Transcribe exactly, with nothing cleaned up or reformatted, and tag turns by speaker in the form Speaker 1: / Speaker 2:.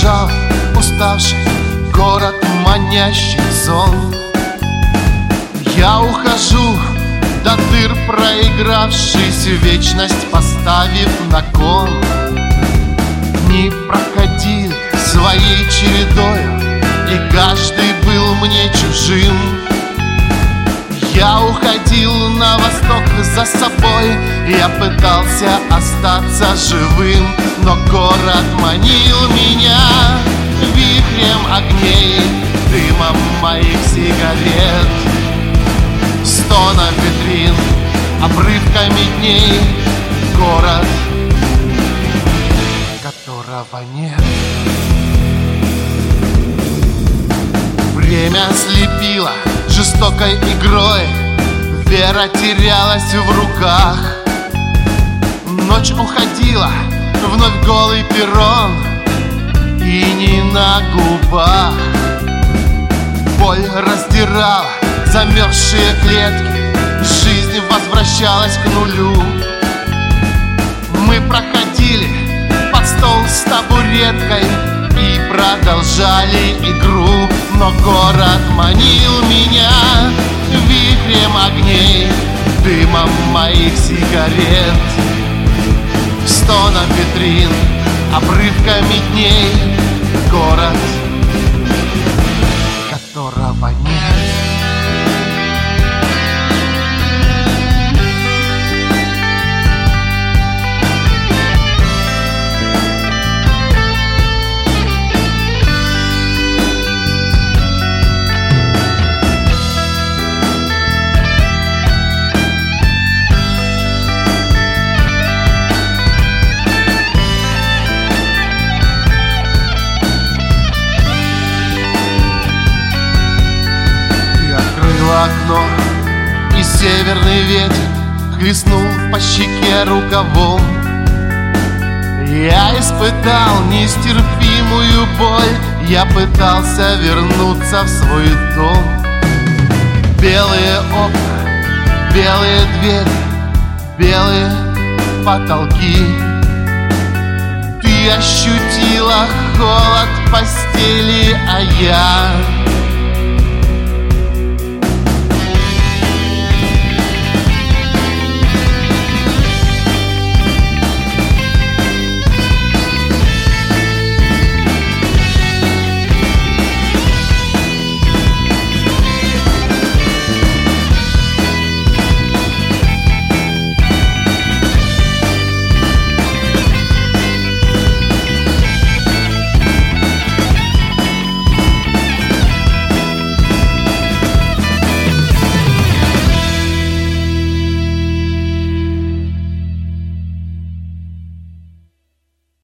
Speaker 1: провожал уставший город, манящий сон. Я ухожу до дыр, проигравшись вечность, поставив на кон. Дни проходили своей чередою, и каждый был мне чужим. Я уходил на восток за собой, я пытался остаться живым, но город манил меня вихрем огней, дымом моих сигарет, стоном витрин, обрывками дней. Город, которого нет. Время слепило жестокой игрой, вера терялась в руках. Ночь уходила, вновь голый перрон, и не на губах. Боль раздирала замерзшие клетки, жизнь возвращалась к нулю. Мы проходили под стол с табуреткой и продолжали игру, но город манил меня вихрем огней, дымом моих сигарет, стоном витрин, обрывками дней. Город, которого нет. Окно, и северный ветер хлестнул по щеке рукавом. Я испытал нестерпимую боль, я пытался вернуться в свой дом. Белые окна, белые двери, белые потолки. Ты ощутила холод постели, а я